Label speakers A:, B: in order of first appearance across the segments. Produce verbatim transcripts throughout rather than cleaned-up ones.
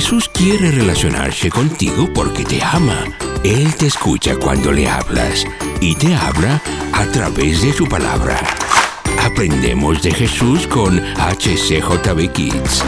A: Jesús quiere relacionarse contigo porque te ama. Él te escucha cuando le hablas y te habla a través de su palabra. Aprendemos de Jesús con H C J B Kids.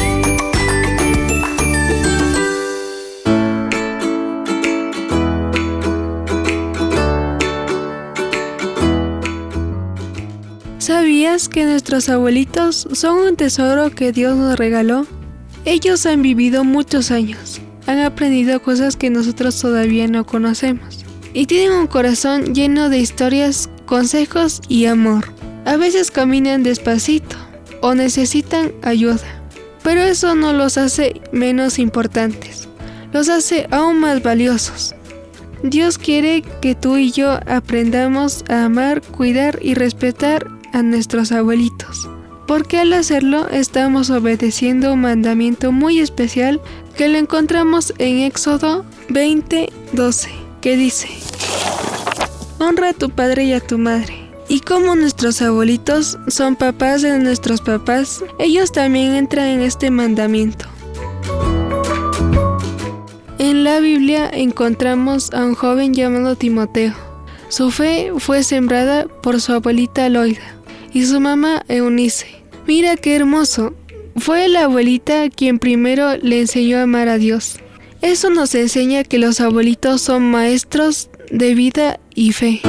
B: ¿Sabías que nuestros abuelitos son un tesoro que Dios nos regaló? Ellos han vivido muchos años, han aprendido cosas que nosotros todavía no conocemos y tienen un corazón lleno de historias, consejos y amor. A veces caminan despacito o necesitan ayuda, pero eso no los hace menos importantes, los hace aún más valiosos. Dios quiere que tú y yo aprendamos a amar, cuidar y respetar a nuestros abuelitos, porque al hacerlo estamos obedeciendo un mandamiento muy especial que lo encontramos en Éxodo veinte doce, que dice: honra a tu padre y a tu madre. Y como nuestros abuelitos son papás de nuestros papás, ellos también entran en este mandamiento. En la Biblia encontramos a un joven llamado Timoteo. Su fe fue sembrada por su abuelita Loida y su mamá Eunice. Mira qué hermoso. Fue la abuelita quien primero le enseñó a amar a Dios. Eso nos enseña que los abuelitos son maestros de vida y fe.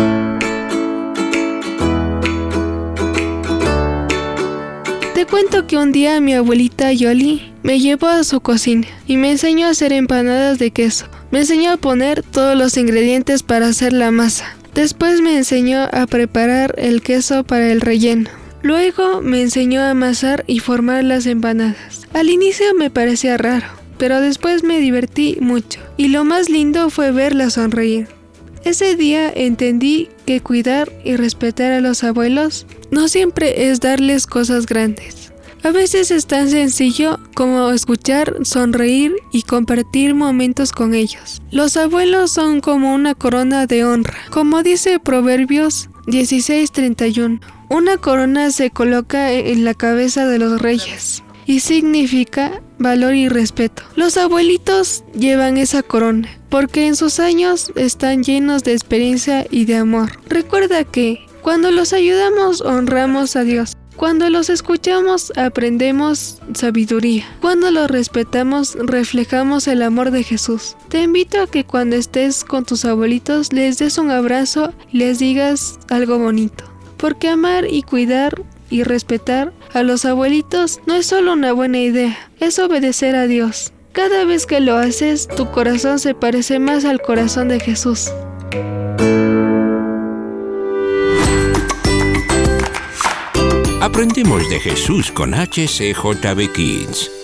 B: Te cuento que un día mi abuelita Yoli me llevó a su cocina y me enseñó a hacer empanadas de queso. Me enseñó a poner todos los ingredientes para hacer la masa. Después me enseñó a preparar el queso para el relleno. Luego me enseñó a amasar y formar las empanadas. Al inicio me parecía raro, pero después me divertí mucho y lo más lindo fue verla sonreír. Ese día entendí que cuidar y respetar a los abuelos no siempre es darles cosas grandes. A veces es tan sencillo como escuchar, sonreír y compartir momentos con ellos. Los abuelos son como una corona de honra. Como dice Proverbios dieciséis treinta y uno, una corona se coloca en la cabeza de los reyes y significa valor y respeto. Los abuelitos llevan esa corona porque en sus años están llenos de experiencia y de amor. Recuerda que cuando los ayudamos honramos a Dios. Cuando los escuchamos aprendemos sabiduría. Cuando los respetamos reflejamos el amor de Jesús. Te invito a que cuando estés con tus abuelitos les des un abrazo y les digas algo bonito. Porque amar y cuidar y respetar a los abuelitos no es solo una buena idea, es obedecer a Dios. Cada vez que lo haces, tu corazón se parece más al corazón de Jesús.
A: Aprendemos de Jesús con H C J B Kids.